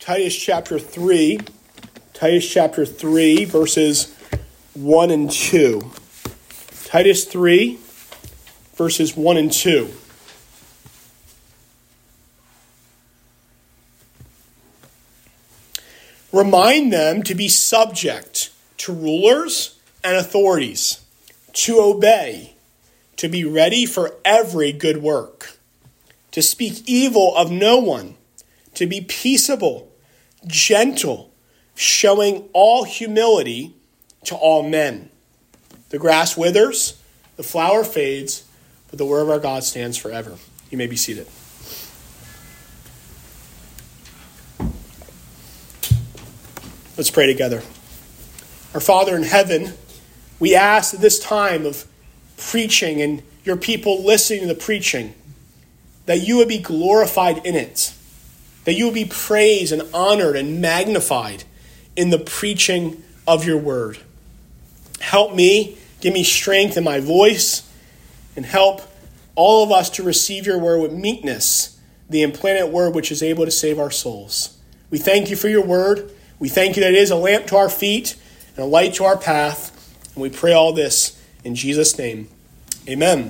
Titus chapter 3, verses 1 and 2. Titus 3, verses 1 and 2. Remind them to be subject to rulers and authorities, to obey, to be ready for every good work, to speak evil of no one, to be peaceable, gentle, showing all humility to all men. The grass withers, the flower fades, but the word of our God stands forever. You may be seated. Let's pray together. Our Father in heaven, we ask at this time of preaching and your people listening to the preaching, that you would be glorified in it, that you would be praised and honored and magnified in the preaching of your word. Help me, give me strength in my voice, and help all of us to receive your word with meekness, the implanted word which is able to save our souls. We thank you for your word. We thank you that it is a lamp to our feet and a light to our path. And we pray all this in Jesus' name. Amen.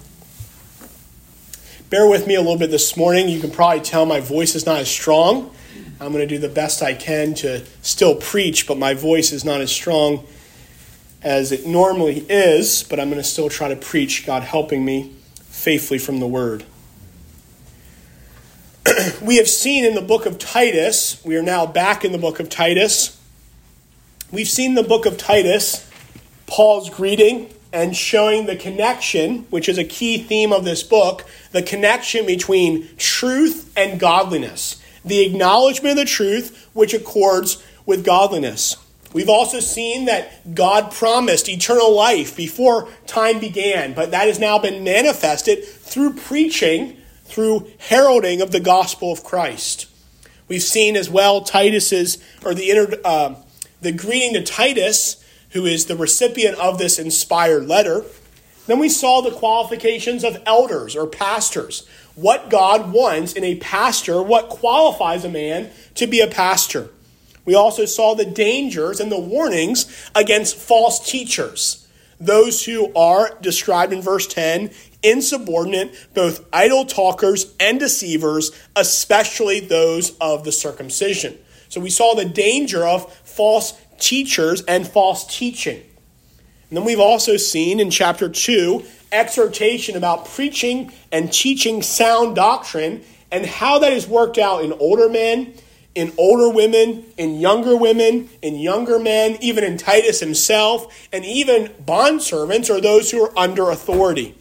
Bear with me a little bit this morning. You can probably tell my voice is not as strong. I'm going to do the best I can to still preach, but my voice is not as strong as it normally is. But I'm going to still try to preach, God helping me faithfully from the word. We have seen in the book of Titus, we are now back in the book of Titus. We've seen in the book of Titus Paul's greeting and showing the connection, which is a key theme of this book, the connection between truth and godliness, the acknowledgement of the truth which accords with godliness. We've also seen that God promised eternal life before time began, but that has now been manifested through preaching, through heralding of the gospel of Christ. We've seen as well the greeting to Titus, who is the recipient of this inspired letter. Then we saw the qualifications of elders or pastors, what God wants in a pastor, what qualifies a man to be a pastor. We also saw the dangers and the warnings against false teachers, those who are described in verse 10, insubordinate, both idle talkers and deceivers, especially those of the circumcision. So we saw the danger of false teachers and false teaching. And then we've also seen in chapter 2, exhortation about preaching and teaching sound doctrine and how that is worked out in older men, in older women, in younger men, even in Titus himself, and even bondservants or those who are under authority.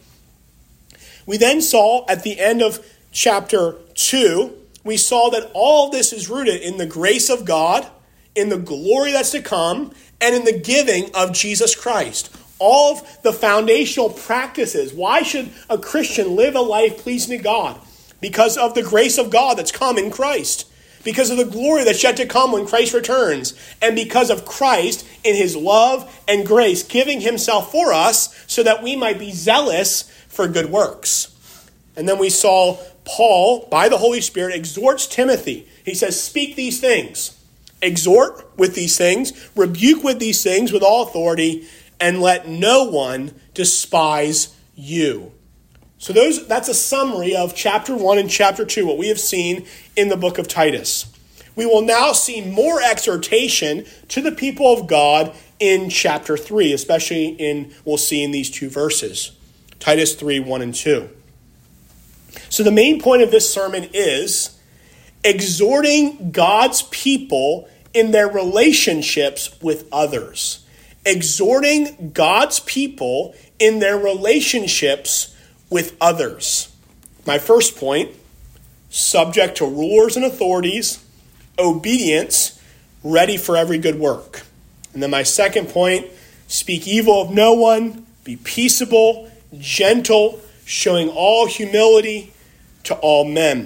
We then saw at the end of chapter 2, we saw that all this is rooted in the grace of God, in the glory that's to come, and in the giving of Jesus Christ. All of the foundational practices. Why should a Christian live a life pleasing to God? Because of the grace of God that's come in Christ. Because of the glory that's yet to come when Christ returns. And because of Christ in his love and grace giving himself for us so that we might be zealous for good works. And then we saw Paul, by the Holy Spirit, exhorts Timothy. He says, speak these things. Exhort with these things. Rebuke with these things with all authority. And let no one despise you. So that's a summary of chapter 1 and chapter 2, what we have seen in the book of Titus. We will now see more exhortation to the people of God in chapter 3, especially we'll see in these two verses. Titus 3, 1 and 2. So the main point of this sermon is exhorting God's people in their relationships with others. Exhorting God's people in their relationships with others. My first point, subject to rulers and authorities, obedience, ready for every good work. And then my second point, speak evil of no one, be peaceable, gentle, showing all humility to all men.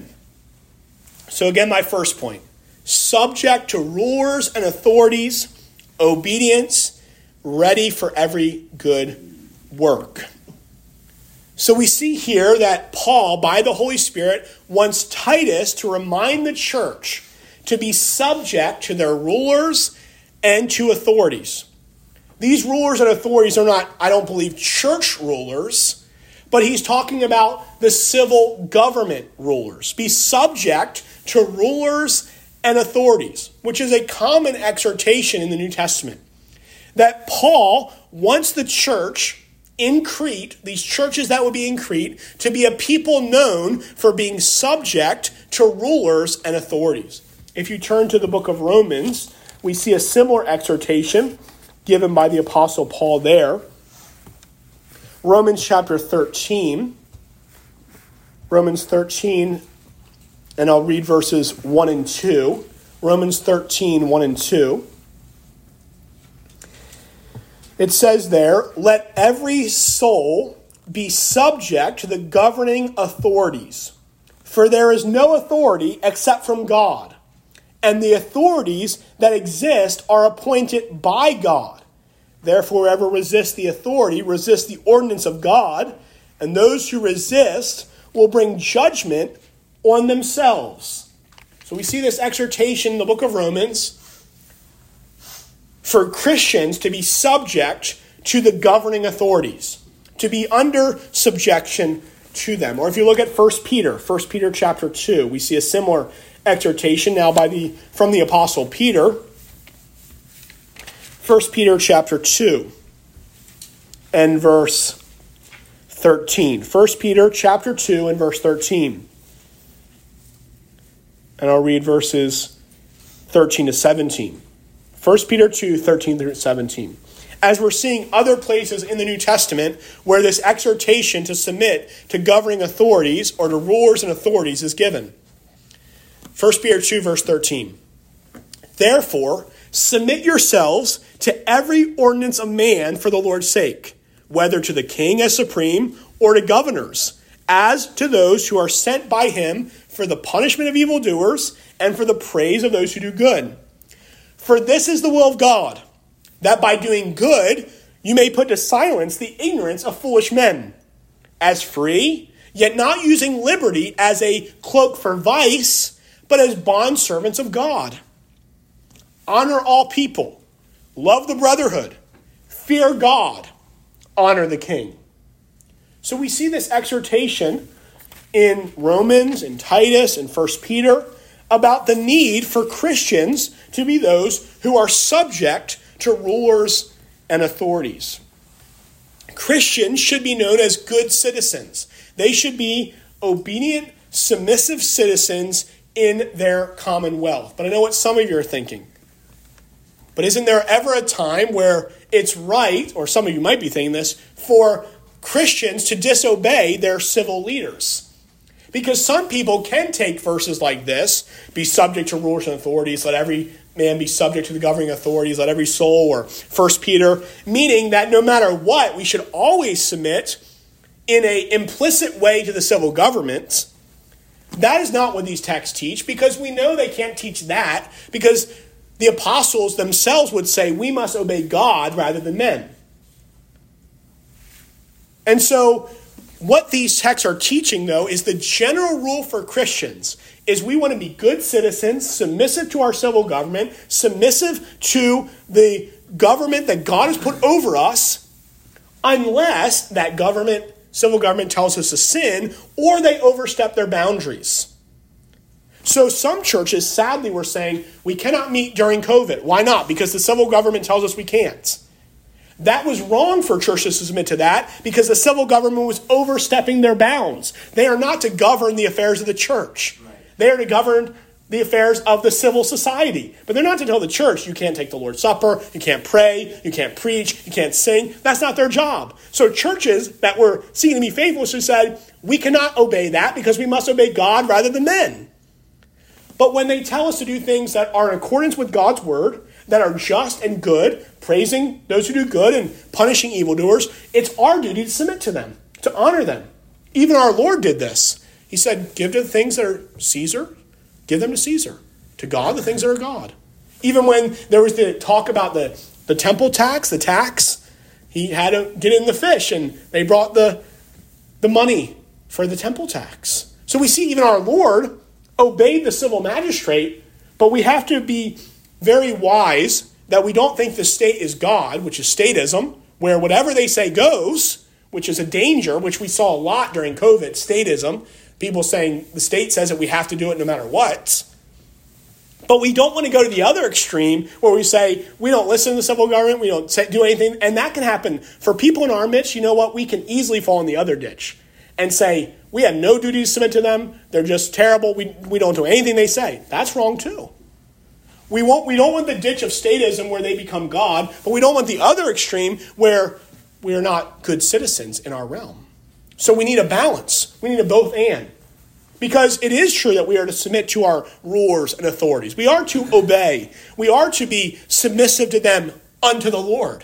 So again, my first point, subject to rulers and authorities, obedience, ready for every good work. So we see here that Paul, by the Holy Spirit, wants Titus to remind the church to be subject to their rulers and to authorities. These rulers and authorities are not, I don't believe, church rulers, but he's talking about the civil government rulers. Be subject to rulers and authorities, which is a common exhortation in the New Testament. That Paul wants the church in Crete, these churches that would be in Crete, to be a people known for being subject to rulers and authorities. If you turn to the book of Romans, we see a similar exhortation given by the Apostle Paul there. Romans chapter 13. Romans 13, and I'll read verses 1 and 2. Romans 13, 1 and 2. It says there, let every soul be subject to the governing authorities, for there is no authority except from God, and the authorities that exist are appointed by God. Therefore, whoever resists the authority resists the ordinance of God, and those who resist will bring judgment on themselves. So we see this exhortation in the book of Romans for Christians to be subject to the governing authorities, to be under subjection to them. Or if you look at 1 Peter chapter 2, we see a similar exhortation now from the Apostle Peter. 1 Peter chapter 2 and verse 13. 1 Peter chapter 2 and verse 13. And I'll read verses 13 to 17. 1 Peter 2, 13 through 17. As we're seeing other places in the New Testament where this exhortation to submit to governing authorities or to rulers and authorities is given. 1 Peter 2, verse 13. Therefore, submit yourselves to every ordinance of man for the Lord's sake, whether to the king as supreme or to governors, as to those who are sent by him for the punishment of evildoers and for the praise of those who do good. For this is the will of God, that by doing good you may put to silence the ignorance of foolish men, as free, yet not using liberty as a cloak for vice, but as bondservants of God. Honor all people, love the brotherhood, fear God, honor the king. So we see this exhortation in Romans and Titus and 1 Peter about the need for Christians to be those who are subject to rulers and authorities. Christians should be known as good citizens. They should be obedient, submissive citizens in their commonwealth. But I know what some of you are thinking. But isn't there ever a time where it's right, or some of you might be thinking this, for Christians to disobey their civil leaders? Because some people can take verses like this, be subject to rulers and authorities, let every man be subject to the governing authorities, let every soul, or 1 Peter, meaning that no matter what, we should always submit in an implicit way to the civil government. That is not what these texts teach, because we know they can't teach that, because the apostles themselves would say we must obey God rather than men. And so what these texts are teaching, though, is the general rule for Christians is we want to be good citizens, submissive to our civil government, submissive to the government that God has put over us, unless that civil government tells us to sin, or they overstep their boundaries. So some churches, sadly, were saying we cannot meet during COVID. Why not? Because the civil government tells us we can't. That was wrong for churches to submit to that because the civil government was overstepping their bounds. They are not to govern the affairs of the church. Right. They are to govern the affairs of the civil society. But they're not to tell the church you can't take the Lord's Supper, you can't pray, you can't preach, you can't sing. That's not their job. So churches that were seeking to be faithful said, we cannot obey that because we must obey God rather than men. But when they tell us to do things that are in accordance with God's word, that are just and good, praising those who do good and punishing evildoers, it's our duty to submit to them, to honor them. Even our Lord did this. He said, give to the things that are Caesar, give them to Caesar. To God, the things that are God. Even when there was the talk about the temple tax, the tax, he had to get in the fish, and they brought the money for the temple tax. So we see even our Lord obeyed the civil magistrate, But we have to be very wise that we don't think the state is God, which is statism, where whatever they say goes, which is a danger, which we saw a lot during COVID, statism, people saying the state says that we have to do it no matter what. But we don't want to go to the other extreme where we say we don't listen to the civil government, we don't do anything. And that can happen for people in our midst. You know what? We can easily fall in the other ditch and say we have no duty to submit to them. They're just terrible. We don't do anything they say. That's wrong too. We don't want the ditch of statism where they become God, but we don't want the other extreme where we are not good citizens in our realm. So we need a balance. We need a both and. Because it is true that we are to submit to our rulers and authorities. We are to obey. We are to be submissive to them unto the Lord.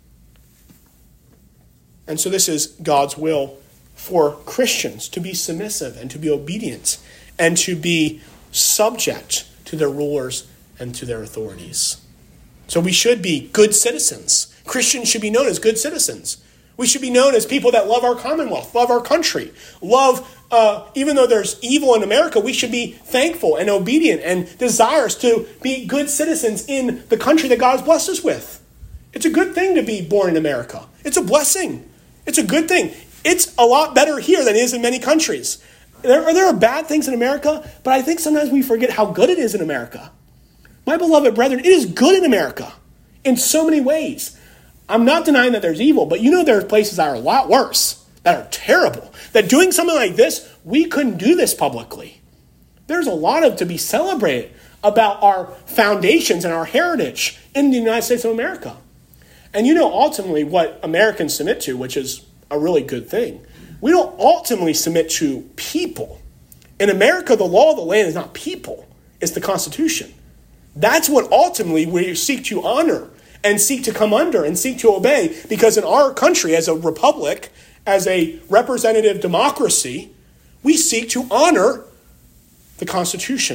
And so this is God's will for Christians, to be submissive and to be obedient and to be subject to their rulers and to their authorities. So we should be good citizens. Christians should be known as good citizens. We should be known as people that love our commonwealth, love our country, even though there's evil in America, we should be thankful and obedient and desirous to be good citizens in the country that God has blessed us with. It's a good thing to be born in America. It's a blessing. It's a good thing. It's a lot better here than it is in many countries. There are bad things in America, but I think sometimes we forget how good it is in America. My beloved brethren, it is good in America in so many ways. I'm not denying that there's evil, but there are places that are a lot worse, that are terrible, that doing something like this, we couldn't do this publicly. There's a lot to be celebrated about our foundations and our heritage in the United States of America. And ultimately what Americans submit to, which is a really good thing, we don't ultimately submit to people. In America, the law of the land is not people, it's the Constitution. That's what ultimately we seek to honor and seek to come under and seek to obey, because in our country, as a republic, as a representative democracy, we seek to honor the Constitution.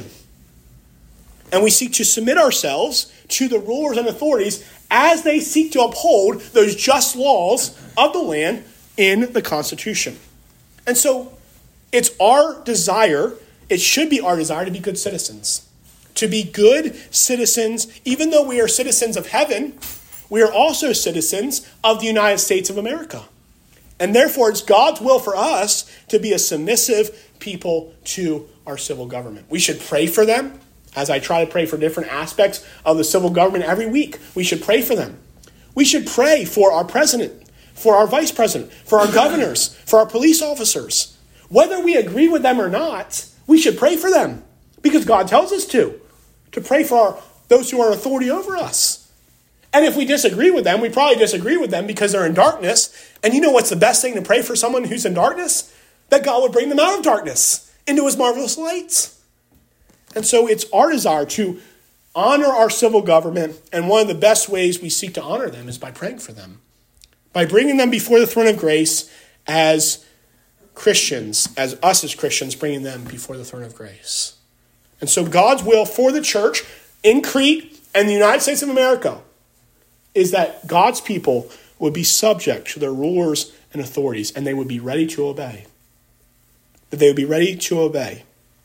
And we seek to submit ourselves to the rulers and authorities as they seek to uphold those just laws of the land in the Constitution. And so it's our desire, it should be our desire to be good citizens. To be good citizens, even though we are citizens of heaven, we are also citizens of the United States of America. And therefore, it's God's will for us to be a submissive people to our civil government. We should pray for them, as I try to pray for different aspects of the civil government every week. We should pray for them. We should pray for our president, for our vice president, for our governors, for our police officers. Whether we agree with them or not, we should pray for them, because God tells us to pray for those who are authority over us. And if we disagree with them, we probably disagree with them because they're in darkness. And you know what's the best thing to pray for someone who's in darkness? That God would bring them out of darkness into his marvelous lights. And so it's our desire to honor our civil government. And one of the best ways we seek to honor them is by praying for them, by bringing them before the throne of grace as Christians, as us as Christians, bringing them before the throne of grace. And so God's will for the church in Crete and the United States of America is that God's people would be subject to their rulers and authorities, and they would be ready to obey. That they would be ready to obey.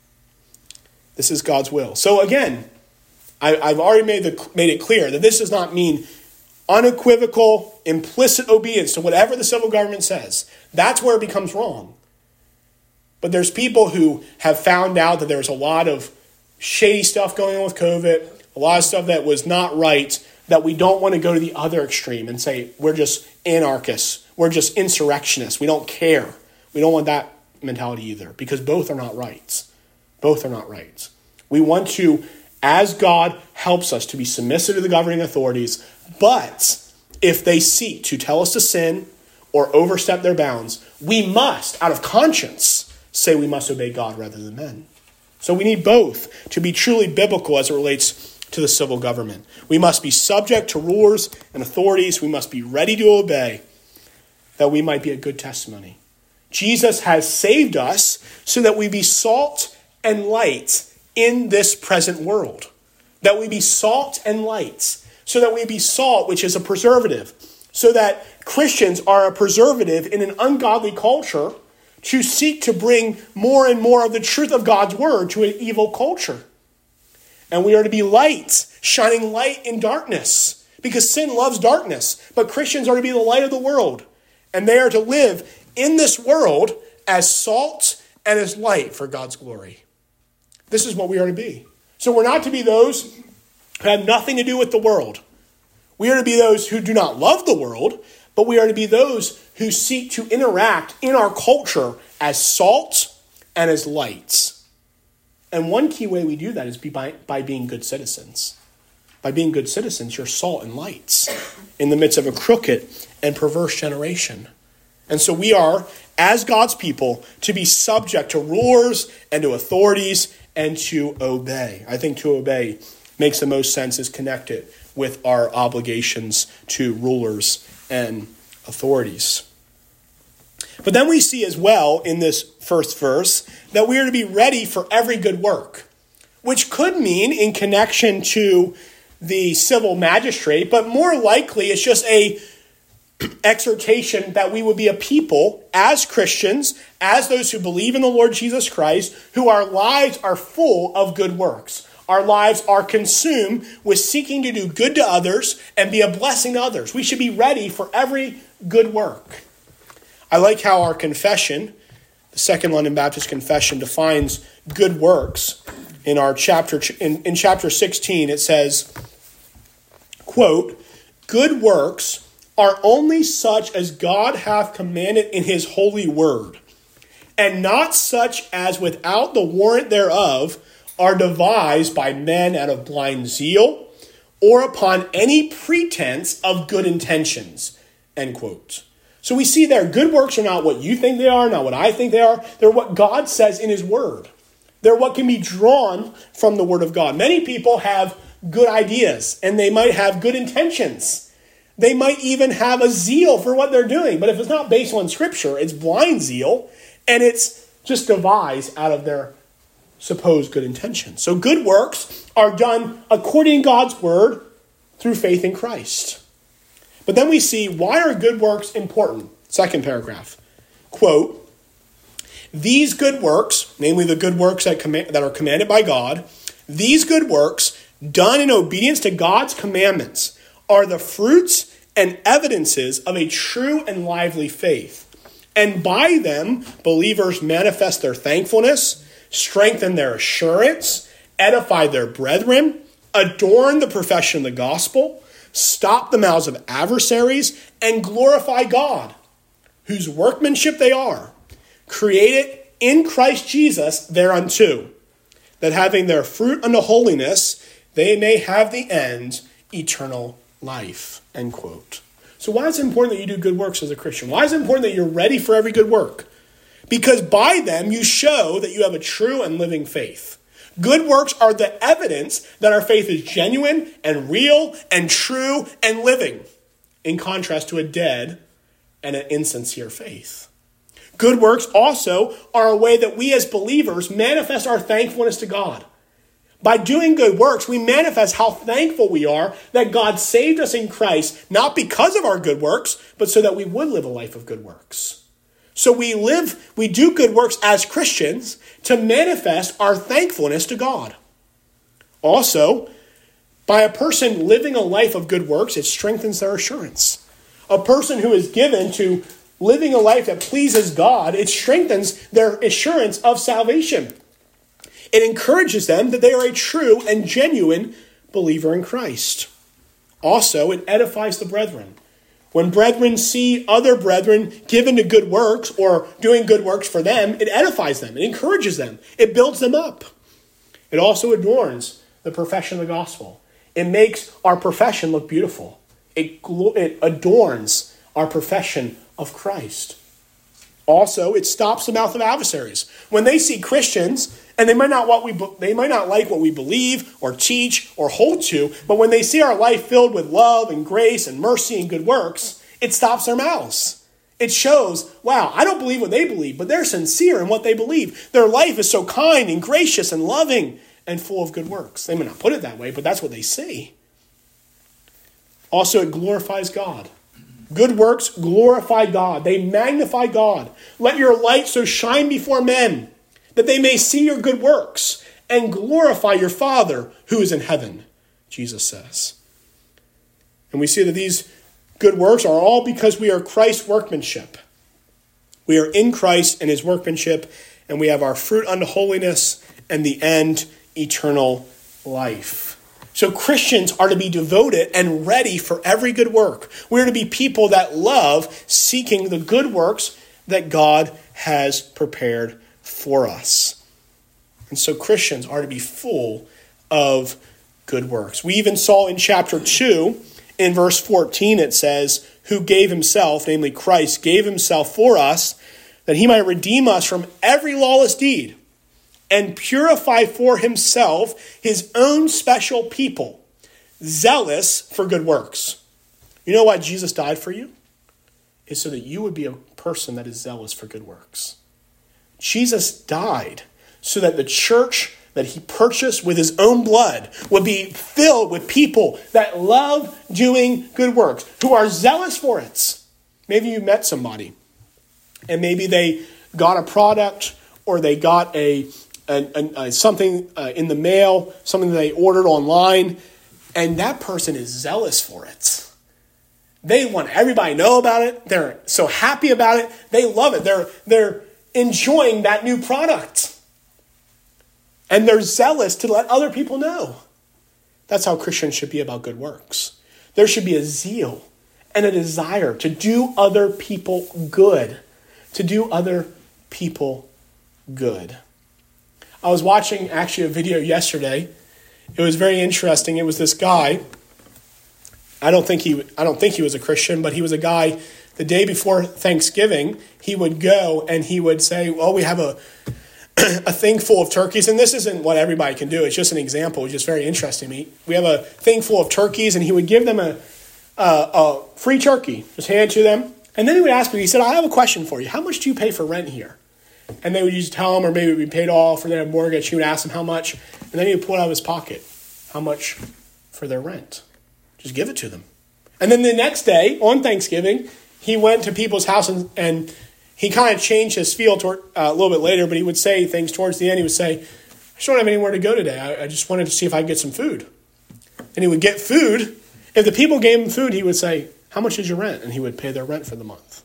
This is God's will. So again, I've already made it clear that this does not mean unequivocal, implicit obedience to whatever the civil government says. That's where it becomes wrong. But there's people who have found out that there's a lot of shady stuff going on with COVID, a lot of stuff that was not right, that we don't want to go to the other extreme and say, we're just anarchists, we're just insurrectionists, we don't care. We don't want that mentality either, because both are not right. Both are not right. We want to, as God helps us, to be submissive to the governing authorities, but if they seek to tell us to sin or overstep their bounds, we must, out of conscience, say we must obey God rather than men. So we need both to be truly biblical as it relates to the civil government. We must be subject to rulers and authorities. We must be ready to obey, that we might be a good testimony. Jesus has saved us so that we be salt and light in this present world. That we be salt and light. So that we be salt, which is a preservative. So that Christians are a preservative in an ungodly culture to seek to bring more and more of the truth of God's word to an evil culture. And we are to be lights, shining light in darkness, because sin loves darkness. But Christians are to be the light of the world, and they are to live in this world as salt and as light for God's glory. This is what we are to be. So we're not to be those who have nothing to do with the world. We are to be those who do not love the world, but we are to be those who seek to interact in our culture as salt and as lights. And one key way we do that is by being good citizens. By being good citizens, you're salt and lights in the midst of a crooked and perverse generation. And so we are, as God's people, to be subject to rulers and to authorities and to obey. I think to obey makes the most sense, is connected with our obligations to rulers and authorities. But then we see as well in this first verse that we are to be ready for every good work, which could mean in connection to the civil magistrate, but more likely it's just a exhortation that we would be a people as Christians, as those who believe in the Lord Jesus Christ, who our lives are full of good works. Our lives are consumed with seeking to do good to others and be a blessing to others. We should be ready for every good work. I like how our confession, the Second London Baptist Confession, defines good works. In our chapter, in chapter 16, it says, quote, "Good works are only such as God hath commanded in his holy word, and not such as without the warrant thereof are devised by men out of blind zeal, or upon any pretense of good intentions." End quote. So we see there, good works are not what you think they are, not what I think they are. They're what God says in his word. They're what can be drawn from the word of God. Many people have good ideas, and they might have good intentions. They might even have a zeal for what they're doing. But if it's not based on Scripture, it's blind zeal, and it's just devised out of their supposed good intentions. So good works are done according to God's word through faith in Christ. But then we see, why are good works important? Second paragraph. Quote, "These good works," namely the good works that are commanded by God, "these good works done in obedience to God's commandments are the fruits and evidences of a true and lively faith. And by them, believers manifest their thankfulness, strengthen their assurance, edify their brethren, adorn the profession of the gospel, stop the mouths of adversaries, and glorify God, whose workmanship they are, created in Christ Jesus thereunto, that having their fruit unto holiness, they may have the end, eternal life." End quote. So why is it important that you do good works as a Christian? Why is it important that you're ready for every good work? Because by them you show that you have a true and living faith. Good works are the evidence that our faith is genuine and real and true and living, in contrast to a dead and an insincere faith. Good works also are a way that we as believers manifest our thankfulness to God. By doing good works, we manifest how thankful we are that God saved us in Christ, not because of our good works, but so that we would live a life of good works. So we do good works as Christians to manifest our thankfulness to God. Also, by a person living a life of good works, it strengthens their assurance. A person who is given to living a life that pleases God, it strengthens their assurance of salvation. It encourages them that they are a true and genuine believer in Christ. Also, it edifies the brethren. When brethren see other brethren given to good works or doing good works for them, it edifies them. It encourages them. It builds them up. It also adorns the profession of the gospel. It makes our profession look beautiful. It adorns our profession of Christ. Also, it stops the mouth of adversaries. When they see Christians, and they might not like what we believe or teach or hold to, but when they see our life filled with love and grace and mercy and good works, it stops their mouths. It shows, wow, I don't believe what they believe, but they're sincere in what they believe. Their life is so kind and gracious and loving and full of good works. They may not put it that way, but that's what they see. Also, it glorifies God. Good works glorify God. They magnify God. Let your light so shine before men that they may see your good works and glorify your Father who is in heaven, Jesus says. And we see that these good works are all because we are Christ's workmanship. We are in Christ and his workmanship, and we have our fruit unto holiness and the end, eternal life. So Christians are to be devoted and ready for every good work. We're to be people that love seeking the good works that God has prepared for us. And so Christians are to be full of good works. We even saw in chapter 2, in verse 14, it says, who gave himself, namely Christ, gave himself for us, that he might redeem us from every lawless deed and purify for himself his own special people, zealous for good works. You know why Jesus died for you? It's so that you would be a person that is zealous for good works. Jesus died so that the church that he purchased with his own blood would be filled with people that love doing good works, who are zealous for it. Maybe you met somebody, and maybe they got a product, or they got something in the mail, something that they ordered online, and that person is zealous for it. They want everybody to know about it. They're so happy about it. They love it. They're enjoying that new product. And they're zealous to let other people know. That's how Christians should be about good works. There should be a zeal and a desire to do other people good. To do other people good. I was watching actually a video yesterday. It was very interesting. It was this guy. I don't think he was a Christian, but he was a guy. The day before Thanksgiving, he would go and he would say, well, we have a thing full of turkeys. And this isn't what everybody can do. It's just an example. It's just very interesting to me. We have a thing full of turkeys, and he would give them a free turkey. Just hand it to them. And then he would ask me, he said, I have a question for you. How much do you pay for rent here? And they would just tell him, or maybe it would be paid off, or they had a mortgage. He would ask them how much. And then he would pull it out of his pocket. How much for their rent? Just give it to them. And then the next day, on Thanksgiving, he went to people's house, and he kind of changed his feel a little bit later, but he would say things towards the end. He would say, I just don't have anywhere to go today. I just wanted to see if I could get some food. And he would get food. If the people gave him food, he would say, how much is your rent? And he would pay their rent for the month.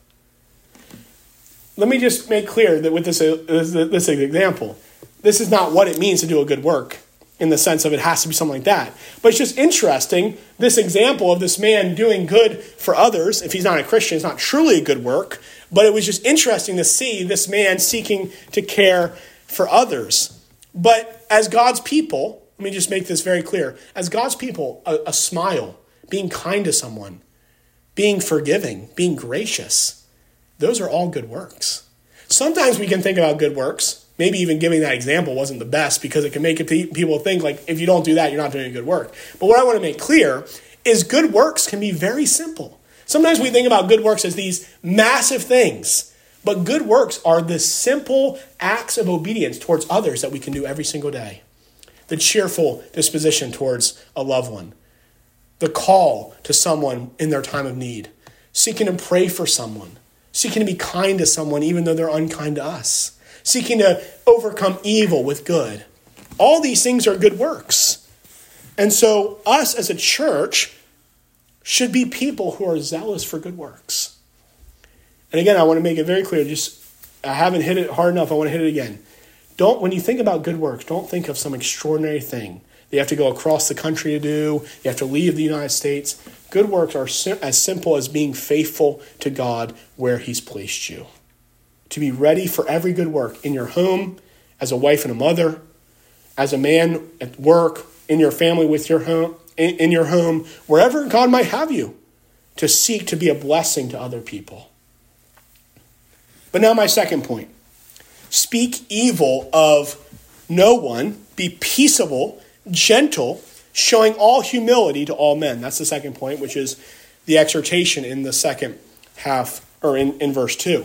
Let me just make clear that with this example, this is not what it means to do a good work in the sense of it has to be something like that. But it's just interesting, this example of this man doing good for others. If he's not a Christian, it's not truly a good work. But it was just interesting to see this man seeking to care for others. But as God's people, let me just make this very clear. As God's people, a smile, being kind to someone, being forgiving, being gracious, those are all good works. Sometimes we can think about good works. Maybe even giving that example wasn't the best, because it can make people think like, if you don't do that, you're not doing a good work. But what I want to make clear is good works can be very simple. Sometimes we think about good works as these massive things, but good works are the simple acts of obedience towards others that we can do every single day. The cheerful disposition towards a loved one, the call to someone in their time of need, seeking to pray for someone, seeking to be kind to someone even though they're unkind to us, seeking to overcome evil with good. All these things are good works. And so us as a church should be people who are zealous for good works. And again, I want to make it very clear, I haven't hit it hard enough, I want to hit it again. When you think about good works, don't think of some extraordinary thing that you have to go across the country to do, you have to leave the United States. Good works are as simple as being faithful to God where he's placed you. To be ready for every good work in your home, as a wife and a mother, as a man at work, in your family, with your home, in your home, wherever God might have you, to seek to be a blessing to other people. But now my second point. Speak evil of no one, be peaceable, gentle, showing all humility to all men. That's the second point, which is the exhortation in the second half, or in verse 2.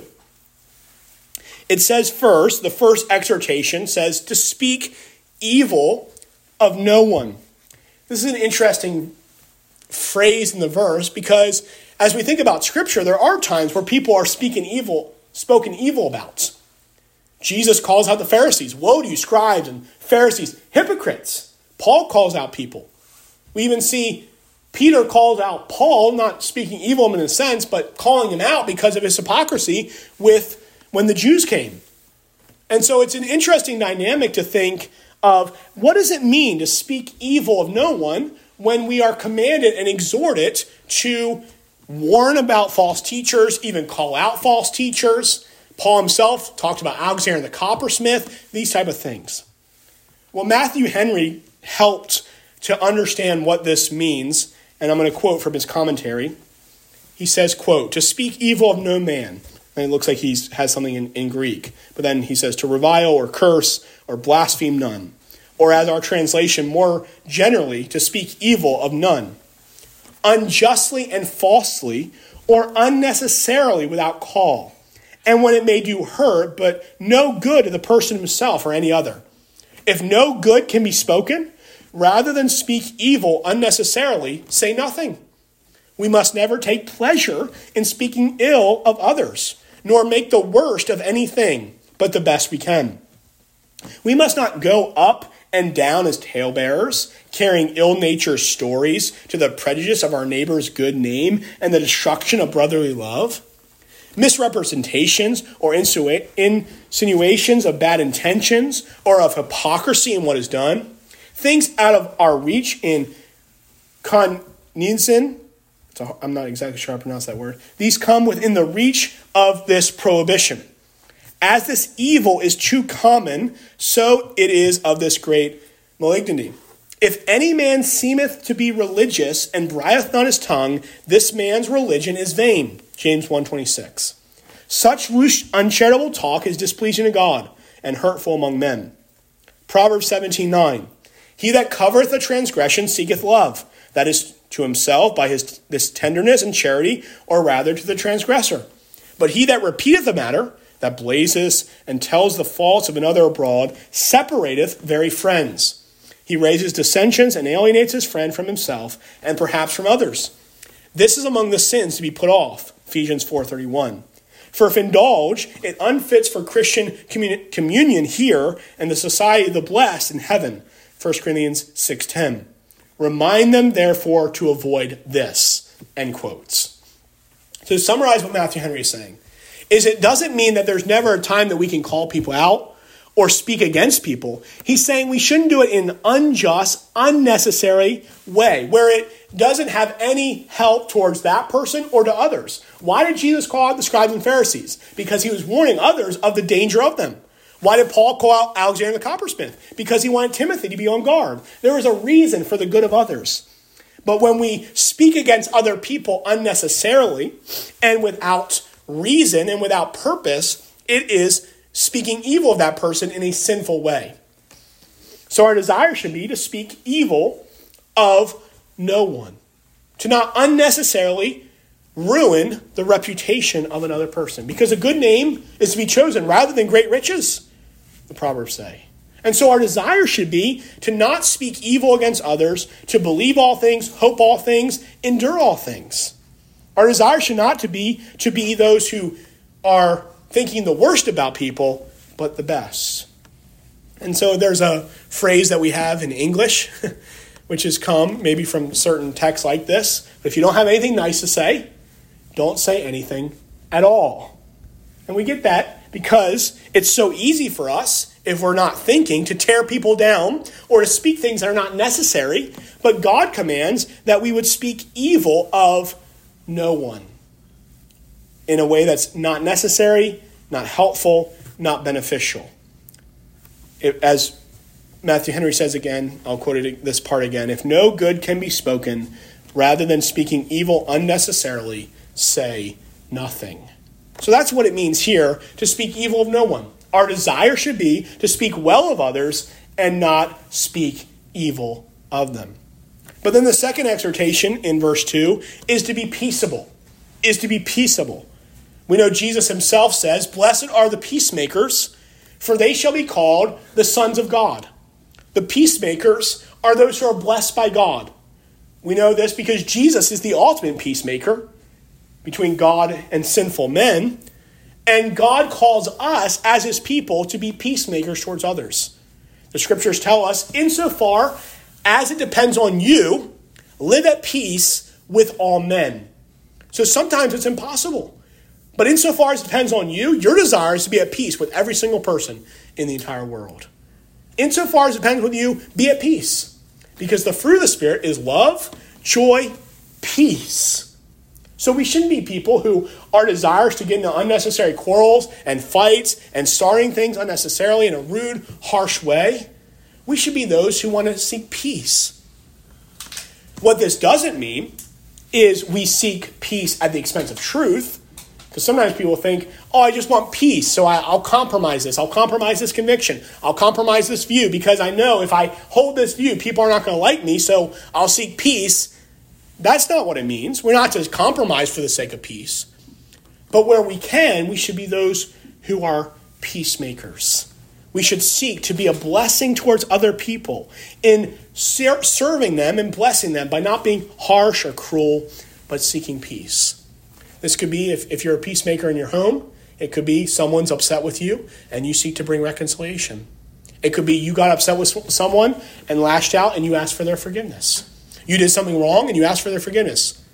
It says first, the first exhortation says to speak evil of no one. This is an interesting phrase in the verse, because as we think about Scripture, there are times where people are spoken evil about. Jesus calls out the Pharisees. Woe to you, scribes and Pharisees, hypocrites. Paul calls out people. We even see Peter calls out Paul, not speaking evil of him in a sense, but calling him out because of his hypocrisy when the Jews came. And so it's an interesting dynamic to think of what does it mean to speak evil of no one when we are commanded and exhorted to warn about false teachers, even call out false teachers. Paul himself talked about Alexander the coppersmith, these type of things. Well, Matthew Henry helped to understand what this means, and I'm going to quote from his commentary. He says, quote, to speak evil of no man. And it looks like he has something in Greek. But then he says to revile or curse or blaspheme none. Or as our translation more generally, to speak evil of none. Unjustly and falsely or unnecessarily without call. And when it may do hurt, but no good to the person himself or any other. If no good can be spoken, rather than speak evil unnecessarily, say nothing. We must never take pleasure in speaking ill of others, nor make the worst of anything, but the best we can. We must not go up and down as talebearers, carrying ill-natured stories to the prejudice of our neighbor's good name and the destruction of brotherly love. Misrepresentations or insinuations of bad intentions or of hypocrisy in what is done. Things out of our reach in cognizance. I'm not exactly sure how to pronounce that word. These come within the reach of this prohibition. As this evil is too common, so it is of this great malignity. If any man seemeth to be religious and bridleth not his tongue, this man's religion is vain. James 1:26. Such uncharitable talk is displeasing to God and hurtful among men. Proverbs 17:9. He that covereth a transgression seeketh love, that is to himself by this tenderness and charity, or rather to the transgressor. But he that repeateth the matter, that blazes and tells the faults of another abroad, separateth very friends. He raises dissensions and alienates his friend from himself, and perhaps from others. This is among the sins to be put off. Ephesians 4:31. For if indulge, it unfits for Christian communion here and the society of the blessed in heaven. 1 Corinthians 6:10. Remind them, therefore, to avoid this. End quotes. To summarize what Matthew Henry is saying, is it doesn't mean that there's never a time that we can call people out or speak against people. He's saying we shouldn't do it in an unjust, unnecessary way where it doesn't have any help towards that person or to others. Why did Jesus call out the scribes and Pharisees? Because he was warning others of the danger of them. Why did Paul call out Alexander the coppersmith? Because he wanted Timothy to be on guard. There was a reason for the good of others. But when we speak against other people unnecessarily and without reason and without purpose, it is speaking evil of that person in a sinful way. So our desire should be to speak evil of no one, to not unnecessarily ruin the reputation of another person, because a good name is to be chosen rather than great riches, the Proverbs say. And so our desire should be to not speak evil against others, to believe all things, hope all things, endure all things. Our desire should not to be those who are thinking the worst about people, but the best. And so there's a phrase that we have in English, which has come maybe from certain texts like this. But if you don't have anything nice to say, don't say anything at all. And we get that because it's so easy for us, if we're not thinking, to tear people down or to speak things that are not necessary. But God commands that we would speak evil of no one in a way that's not necessary, not helpful, not beneficial. As Matthew Henry says again, I'll quote this part again, if no good can be spoken, rather than speaking evil unnecessarily, say nothing. So that's what it means here, to speak evil of no one. Our desire should be to speak well of others and not speak evil of them. But then the second exhortation in verse 2 is to be peaceable. We know Jesus himself says, blessed are the peacemakers, for they shall be called the sons of God. The peacemakers are those who are blessed by God. We know this because Jesus is the ultimate peacemaker between God and sinful men. And God calls us as his people to be peacemakers towards others. The scriptures tell us, insofar as it depends on you, live at peace with all men. So sometimes it's impossible. But insofar as it depends on you, your desire is to be at peace with every single person in the entire world. Insofar as it depends on you, be at peace. Because the fruit of the Spirit is love, joy, peace. So we shouldn't be people who are desirous to get into unnecessary quarrels and fights and starting things unnecessarily in a rude, harsh way. We should be those who want to seek peace. What this doesn't mean is we seek peace at the expense of truth. Because sometimes people think, I just want peace, so I'll compromise this. I'll compromise this conviction. I'll compromise this view because I know if I hold this view, people are not going to like me, so I'll seek peace. That's not what it means. We're not to compromise for the sake of peace. But where we can, we should be those who are peacemakers. We should seek to be a blessing towards other people in serving them and blessing them by not being harsh or cruel, but seeking peace. This could be if you're a peacemaker in your home. It could be someone's upset with you and you seek to bring reconciliation. It could be you got upset with someone and lashed out and you asked for their forgiveness. You did something wrong and you asked for their forgiveness.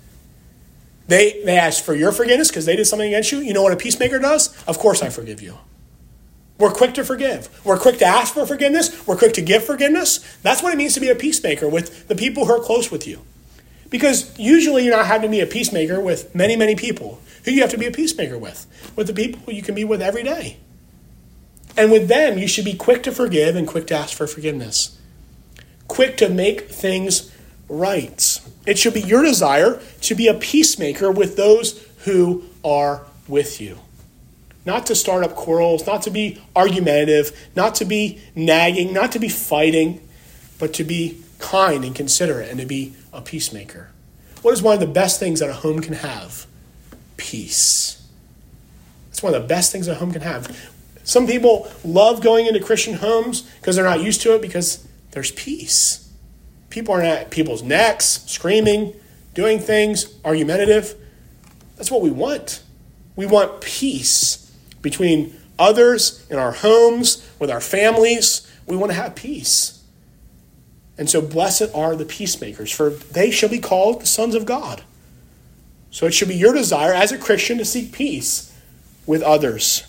They asked for your forgiveness because they did something against you. You know what a peacemaker does? Of course I forgive you. We're quick to forgive. We're quick to ask for forgiveness. We're quick to give forgiveness. That's what it means to be a peacemaker with the people who are close with you. Because usually you're not having to be a peacemaker with many, many people. Who you have to be a peacemaker with? With the people you can be with every day. And with them, you should be quick to forgive and quick to ask for forgiveness. Quick to make things right. It should be your desire to be a peacemaker with those who are with you. Not to start up quarrels, not to be argumentative, not to be nagging, not to be fighting, but to be kind and considerate and to be a peacemaker. What is one of the best things that a home can have? Peace. It's one of the best things a home can have. Some people love going into Christian homes because they're not used to it because there's peace. People aren't at people's necks, screaming, doing things, argumentative. That's what we want. We want peace between others in our homes, with our families. We want to have peace. And so blessed are the peacemakers, for they shall be called the sons of God. So it should be your desire as a Christian to seek peace with others.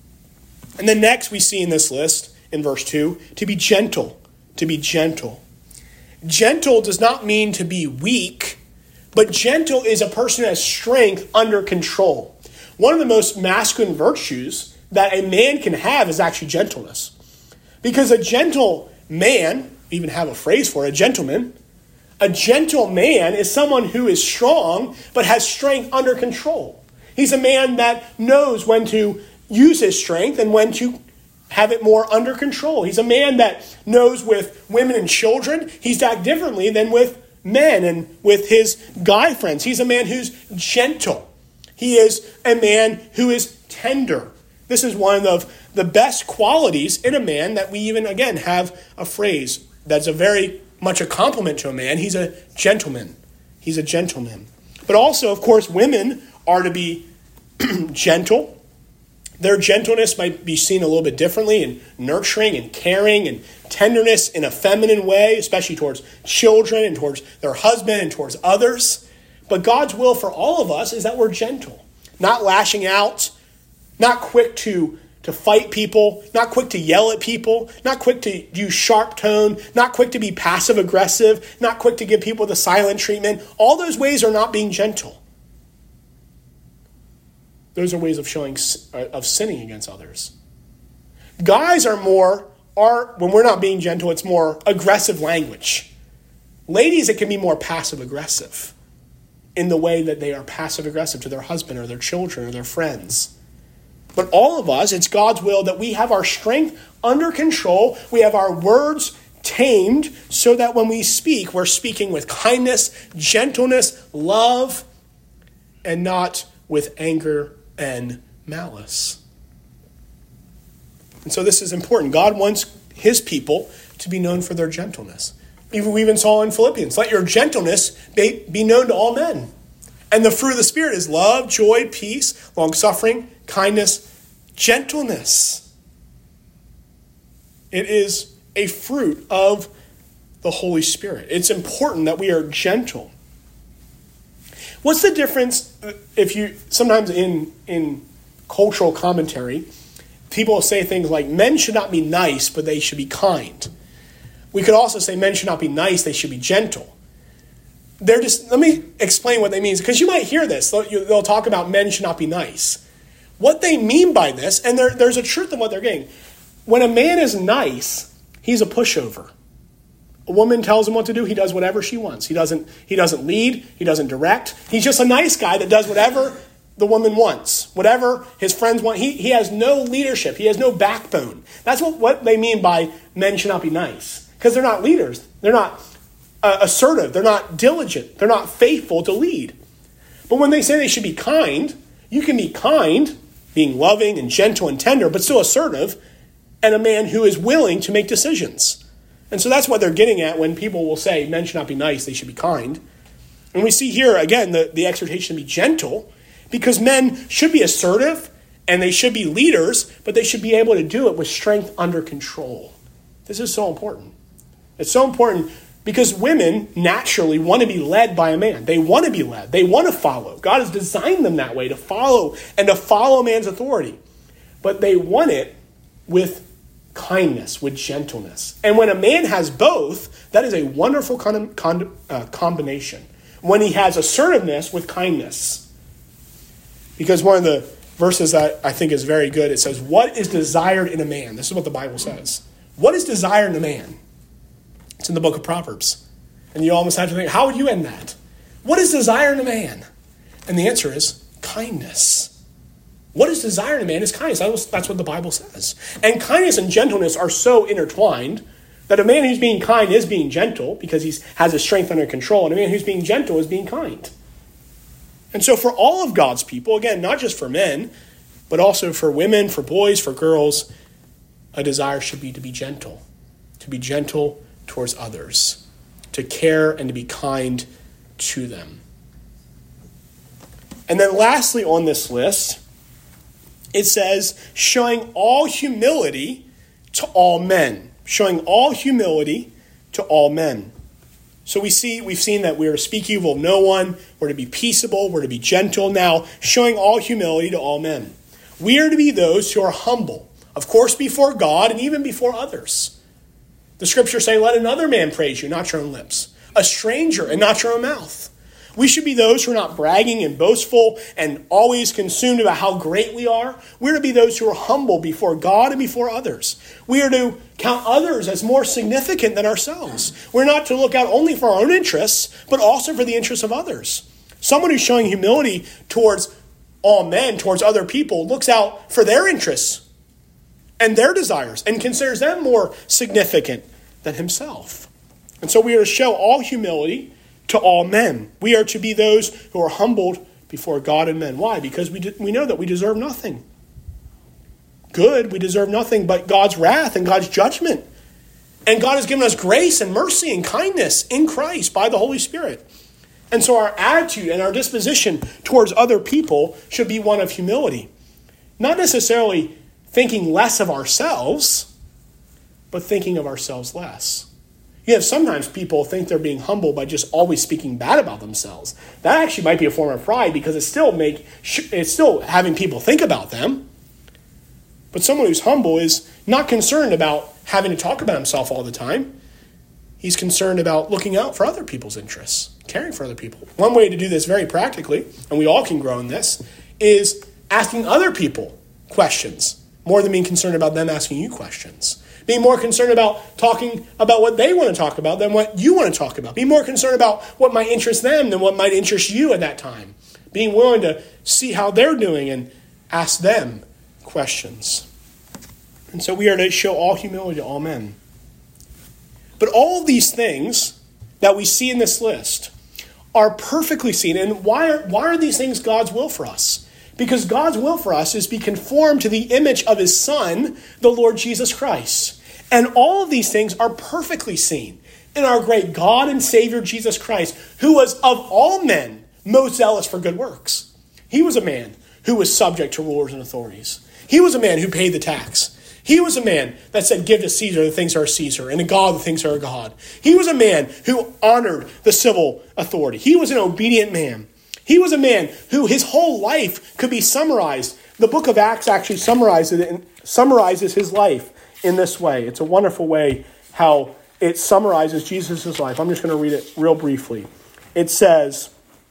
And then next we see in this list, in verse 2, to be gentle. To be gentle. Gentle does not mean to be weak, but gentle is a person who has strength under control. One of the most masculine virtues that a man can have is actually gentleness. Because a gentle man, we even have a phrase for it, a gentleman. A gentle man is someone who is strong but has strength under control. He's a man that knows when to use his strength and when to have it more under control. He's a man that knows with women and children, he's act differently than with men and with his guy friends. He's a man who's gentle. He is a man who is tender. This is one of the best qualities in a man that we even, again, have a phrase that's a very much a compliment to a man. He's a gentleman. He's a gentleman. But also, of course, women are to be gentle. Their gentleness might be seen a little bit differently in nurturing and caring and tenderness in a feminine way, especially towards children and towards their husband and towards others. But God's will for all of us is that we're gentle, not lashing out, not quick to fight people, not quick to yell at people, not quick to use sharp tone, not quick to be passive aggressive, not quick to give people the silent treatment. All those ways are not being gentle. Those are ways of sinning against others. Guys are when we're not being gentle, it's more aggressive language. Ladies, it can be more passive aggressive in the way that they are passive aggressive to their husband or their children or their friends. But all of us, it's God's will that we have our strength under control. We have our words tamed so that when we speak, we're speaking with kindness, gentleness, love, and not with anger and malice. And so this is important. God wants his people to be known for their gentleness. We even saw in Philippians, let your gentleness be known to all men. And the fruit of the Spirit is love, joy, peace, long-suffering, kindness, Gentleness. It is a fruit of the Holy Spirit. It's important that we are gentle. What's the difference if you, sometimes in cultural commentary, people say things like men should not be nice, but they should be kind. We could also say men should not be nice, they should be gentle. Let me explain what they mean, because you might hear this. They'll talk about men should not be nice. What they mean by this, and there's a truth in what they're getting. When a man is nice, he's a pushover. A woman tells him what to do, he does whatever she wants. He doesn't lead, he doesn't direct. He's just a nice guy that does whatever the woman wants, whatever his friends want. He has no leadership, he has no backbone. That's what they mean by men should not be nice. Because they're not leaders, they're not assertive, they're not diligent, they're not faithful to lead. But when they say they should be kind, you can be kind, being loving and gentle and tender, but still assertive, and a man who is willing to make decisions. And so that's what they're getting at when people will say men should not be nice, they should be kind. And we see here, again, the exhortation to be gentle, because men should be assertive and they should be leaders, but they should be able to do it with strength under control. This is so important. It's so important because women naturally want to be led by a man. They want to be led. They want to follow. God has designed them that way, to follow and to follow man's authority. But they want it with kindness, with gentleness. And when a man has both, that is a wonderful combination. When he has assertiveness with kindness. Because one of the verses that I think is very good, it says, what is desired in a man? This is what the Bible says. What is desired in a man? It's in the book of Proverbs. And you almost have to think, how would you end that? What is desired in a man? And the answer is kindness. What is desired in a man is kindness. That's what the Bible says. And kindness and gentleness are so intertwined that a man who's being kind is being gentle because he has his strength under control. And a man who's being gentle is being kind. And so for all of God's people, again, not just for men, but also for women, for boys, for girls, a desire should be to be gentle towards others, to care and to be kind to them. And then lastly on this list, it says, showing all humility to all men. Showing all humility to all men. So we've seen that we're to speak evil of no one, we're to be peaceable, we're to be gentle. Now, showing all humility to all men. We are to be those who are humble, of course, before God and even before others. The scriptures say, let another man praise you, not your own lips. A stranger and not your own mouth. We should be those who are not bragging and boastful and always consumed about how great we are. We're to be those who are humble before God and before others. We are to count others as more significant than ourselves. We're not to look out only for our own interests, but also for the interests of others. Someone who's showing humility towards all men, towards other people, looks out for their interests and their desires and considers them more significant than himself. And so we are to show all humility to all men. We are to be those who are humbled before God and men. Why? Because we know that we deserve nothing good. We deserve nothing but God's wrath and God's judgment. And God has given us grace and mercy and kindness in Christ by the Holy Spirit. And so our attitude and our disposition towards other people should be one of humility. Not necessarily thinking less of ourselves, but thinking of ourselves less. You have sometimes people think they're being humble by just always speaking bad about themselves. That actually might be a form of pride because it's still having people think about them. But someone who's humble is not concerned about having to talk about himself all the time. He's concerned about looking out for other people's interests, caring for other people. One way to do this very practically, and we all can grow in this, is asking other people questions more than being concerned about them asking you questions. Being more concerned about talking about what they want to talk about than what you want to talk about. Being more concerned about what might interest them than what might interest you at that time. Being willing to see how they're doing and ask them questions. And so we are to show all humility to all men. But all of these things that we see in this list are perfectly seen. And why are these things God's will for us? Because God's will for us is be conformed to the image of his Son, the Lord Jesus Christ. And all of these things are perfectly seen in our great God and Savior Jesus Christ, who was of all men most zealous for good works. He was a man who was subject to rulers and authorities. He was a man who paid the tax. He was a man that said, give to Caesar the things that are Caesar, and to God the things that are God. He was a man who honored the civil authority. He was an obedient man. He was a man who his whole life could be summarized. The book of Acts actually summarizes his life in this way. It's a wonderful way how it summarizes Jesus' life. I'm just going to read it real briefly. It says,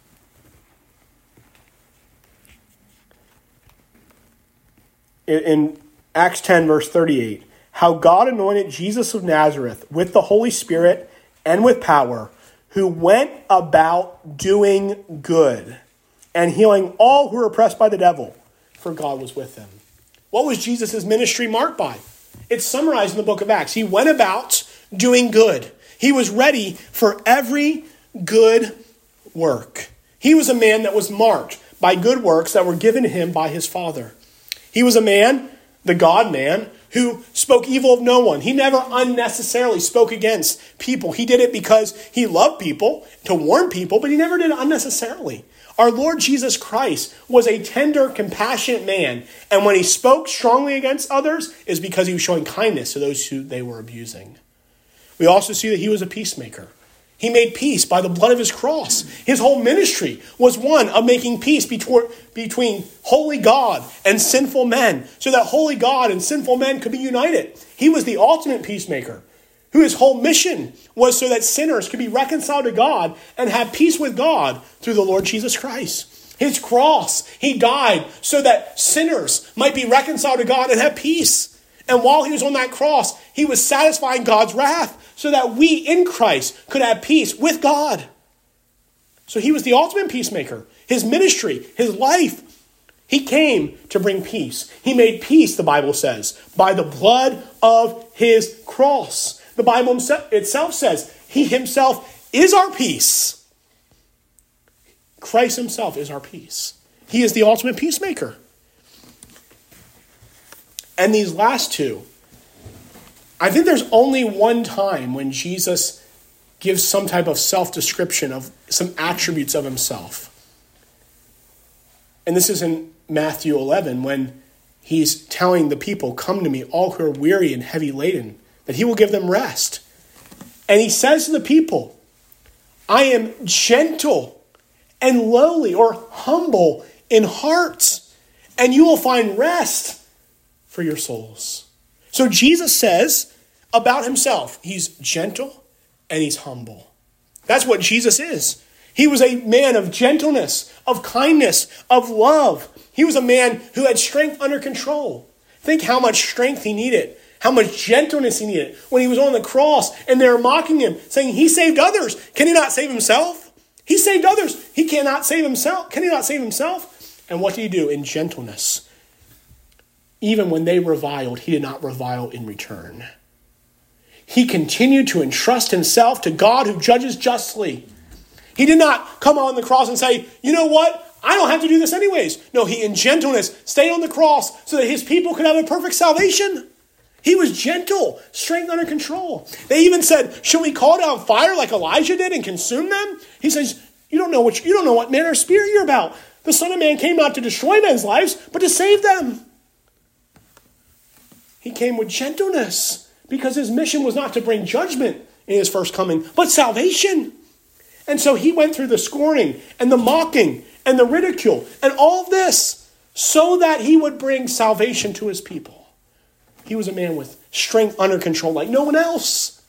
in Acts 10, verse 38, how God anointed Jesus of Nazareth with the Holy Spirit and with power, who went about doing good and healing all who were oppressed by the devil, for God was with him. What was Jesus' ministry marked by? It's summarized in the book of Acts. He went about doing good. He was ready for every good work. He was a man that was marked by good works that were given to him by his Father. He was a man, the God-man, who spoke evil of no one. He never unnecessarily spoke against people. He did it because he loved people, to warn people, but he never did it unnecessarily. Our Lord Jesus Christ was a tender, compassionate man, and when he spoke strongly against others, is because he was showing kindness to those who they were abusing. We also see that he was a peacemaker. He made peace by the blood of his cross. His whole ministry was one of making peace between holy God and sinful men, so that holy God and sinful men could be united. He was the ultimate peacemaker, whose whole mission was so that sinners could be reconciled to God and have peace with God through the Lord Jesus Christ. His cross, he died so that sinners might be reconciled to God and have peace. And while he was on that cross, he was satisfying God's wrath so that we in Christ could have peace with God. So he was the ultimate peacemaker. His ministry, his life, he came to bring peace. He made peace, the Bible says, by the blood of his cross. The Bible itself says he himself is our peace. Christ himself is our peace. He is the ultimate peacemaker. And these last two, I think there's only one time when Jesus gives some type of self-description of some attributes of himself. And this is in Matthew 11 when he's telling the people, come to me, all who are weary and heavy laden, that he will give them rest. And he says to the people, I am gentle and lowly or humble in heart, and you will find rest for your souls. So Jesus says about himself, he's gentle and he's humble. That's what Jesus is. He was a man of gentleness, of kindness, of love. He was a man who had strength under control. Think how much strength he needed, how much gentleness he needed when he was on the cross and they were mocking him, saying he saved others. Can he not save himself? He saved others. He cannot save himself. Can he not save himself? And what did he do? In gentleness. Even when they reviled, he did not revile in return. He continued to entrust himself to God who judges justly. He did not come on the cross and say, you know what? I don't have to do this anyways. No, he in gentleness stayed on the cross so that his people could have a perfect salvation. He was gentle, strength under control. They even said, should we call down fire like Elijah did and consume them? He says, you don't know what manner of spirit you're about. The Son of Man came not to destroy men's lives, but to save them. He came with gentleness because his mission was not to bring judgment in his first coming, but salvation. And so he went through the scorning and the mocking and the ridicule and all of this so that he would bring salvation to his people. He was a man with strength under control like no one else.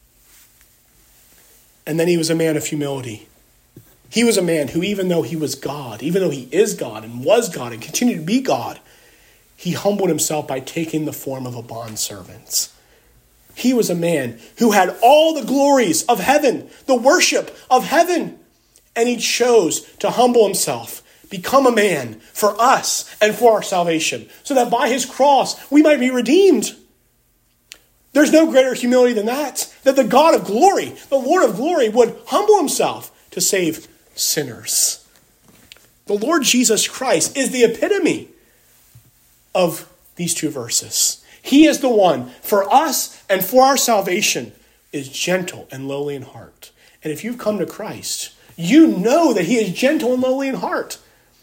And then he was a man of humility. He was a man who, even though he was God, even though he is God and was God and continued to be God, he humbled himself by taking the form of a bondservant. He was a man who had all the glories of heaven, the worship of heaven, and he chose to humble himself, become a man for us and for our salvation, so that by his cross we might be redeemed. There's no greater humility than that the God of glory, the Lord of glory, would humble himself to save sinners. The Lord Jesus Christ is the epitome of these two verses. He is the one for us and for our salvation is gentle and lowly in heart. And if you've come to Christ, you know that he is gentle and lowly in heart.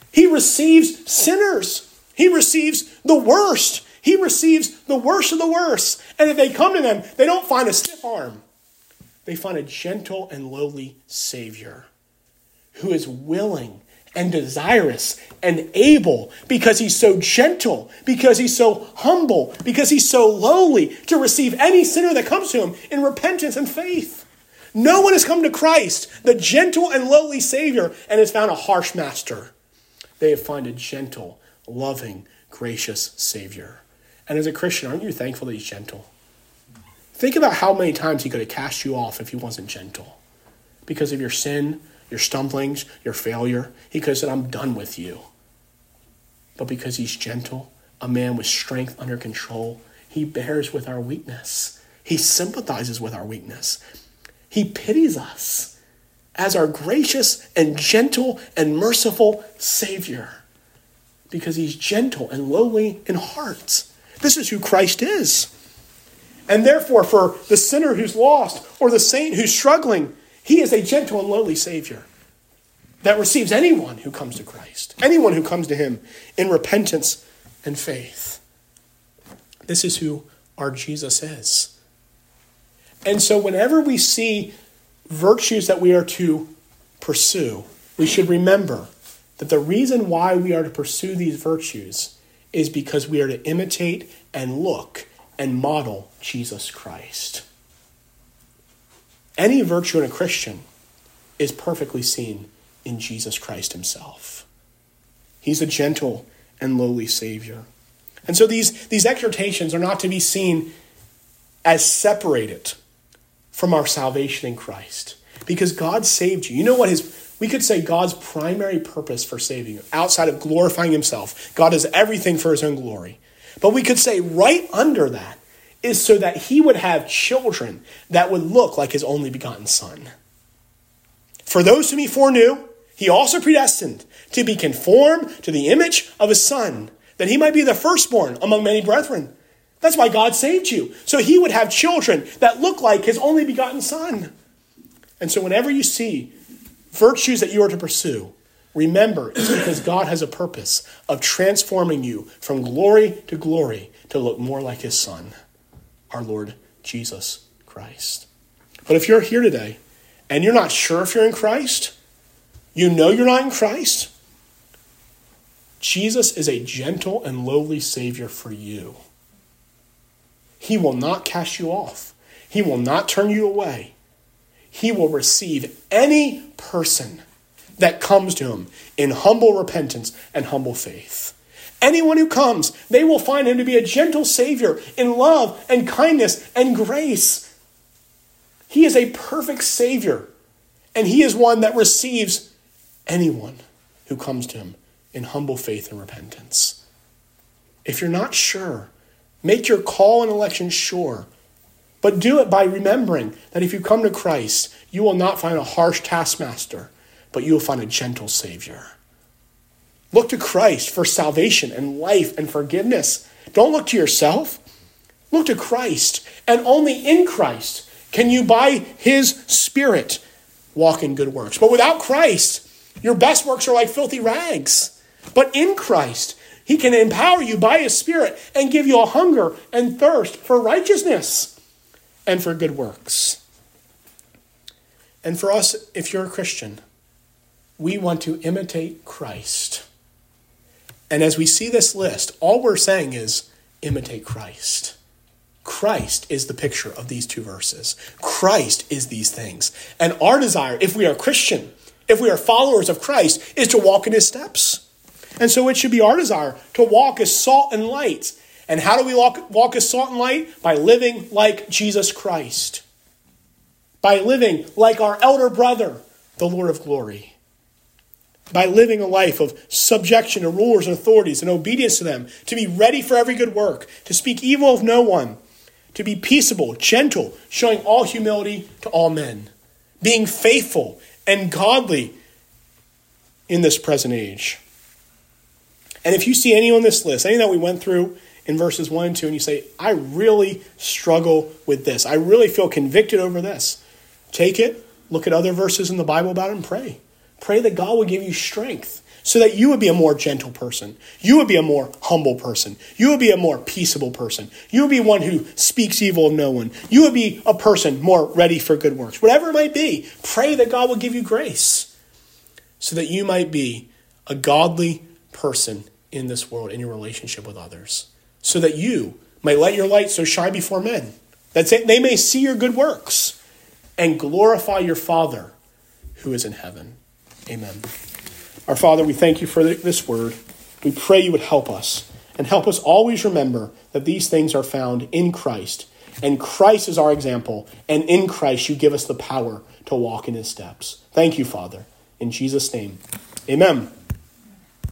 He receives sinners. He receives the worst. He receives the worst of the worst. And if they come to them, they don't find a stiff arm. They find a gentle and lowly Savior who is willing and desirous and able, because he's so gentle, because he's so humble, because he's so lowly, to receive any sinner that comes to him in repentance and faith. No one has come to Christ, the gentle and lowly Savior, and has found a harsh master. They have found a gentle, loving, gracious Savior. And as a Christian, aren't you thankful that he's gentle? Think about how many times he could have cast you off if he wasn't gentle. Because of your sin, your stumblings, your failure, he could have said, I'm done with you. But because he's gentle, a man with strength under control, he bears with our weakness. He sympathizes with our weakness. He pities us as our gracious and gentle and merciful Savior, because he's gentle and lowly in heart. This is who Christ is. And therefore, for the sinner who's lost or the saint who's struggling, he is a gentle and lowly Savior that receives anyone who comes to Christ, anyone who comes to him in repentance and faith. This is who our Jesus is. And so whenever we see virtues that we are to pursue, we should remember that the reason why we are to pursue these virtues is because we are to imitate and look and model Jesus Christ. Any virtue in a Christian is perfectly seen in Jesus Christ himself. He's a gentle and lowly Savior. And so these exhortations are not to be seen as separated from our salvation in Christ, because God saved you. You know what we could say God's primary purpose for saving you, outside of glorifying himself. God does everything for his own glory. But we could say right under that is so that he would have children that would look like his only begotten Son. For those whom he foreknew, he also predestined to be conformed to the image of his Son, that he might be the firstborn among many brethren. That's why God saved you. So he would have children that look like his only begotten Son. And so whenever you see virtues that you are to pursue, remember it's because God has a purpose of transforming you from glory to look more like his Son, our Lord Jesus Christ. But if you're here today and you're not sure if you're in Christ, you know you're not in Christ, Jesus is a gentle and lowly Savior for you. He will not cast you off. He will not turn you away. He will receive any person that comes to him in humble repentance and humble faith. Anyone who comes, they will find him to be a gentle Savior in love and kindness and grace. He is a perfect Savior, and he is one that receives anyone who comes to him in humble faith and repentance. If you're not sure, make your call and election sure, but do it by remembering that if you come to Christ, you will not find a harsh taskmaster, but you will find a gentle Savior. Look to Christ for salvation and life and forgiveness. Don't look to yourself. Look to Christ, and only in Christ can you, by his Spirit, walk in good works. But without Christ, your best works are like filthy rags. But in Christ, he can empower you by his Spirit and give you a hunger and thirst for righteousness and for good works. And for us, if you're a Christian, we want to imitate Christ. And as we see this list, all we're saying is imitate Christ. Christ is the picture of these two verses. Christ is these things. And our desire, if we are Christian, if we are followers of Christ, is to walk in his steps. And so it should be our desire to walk as salt and light. And how do we walk as salt and light? By living like Jesus Christ. By living like our elder brother, the Lord of glory. By living a life of subjection to rulers and authorities and obedience to them, to be ready for every good work, to speak evil of no one, to be peaceable, gentle, showing all humility to all men, being faithful and godly in this present age. And if you see any on this list, any that we went through in verses 1 and 2, and you say, I really struggle with this, I really feel convicted over this, take it, look at other verses in the Bible about it, and pray. Pray that God will give you strength so that you would be a more gentle person. You would be a more humble person. You would be a more peaceable person. You would be one who speaks evil of no one. You would be a person more ready for good works. Whatever it might be, pray that God will give you grace so that you might be a godly person in this world, in your relationship with others, so that you might let your light so shine before men, that they may see your good works and glorify your Father who is in heaven. Amen. Our Father, we thank you for this word. We pray you would help us and help us always remember that these things are found in Christ, and Christ is our example, and in Christ you give us the power to walk in his steps. Thank you, Father. In Jesus' name, amen.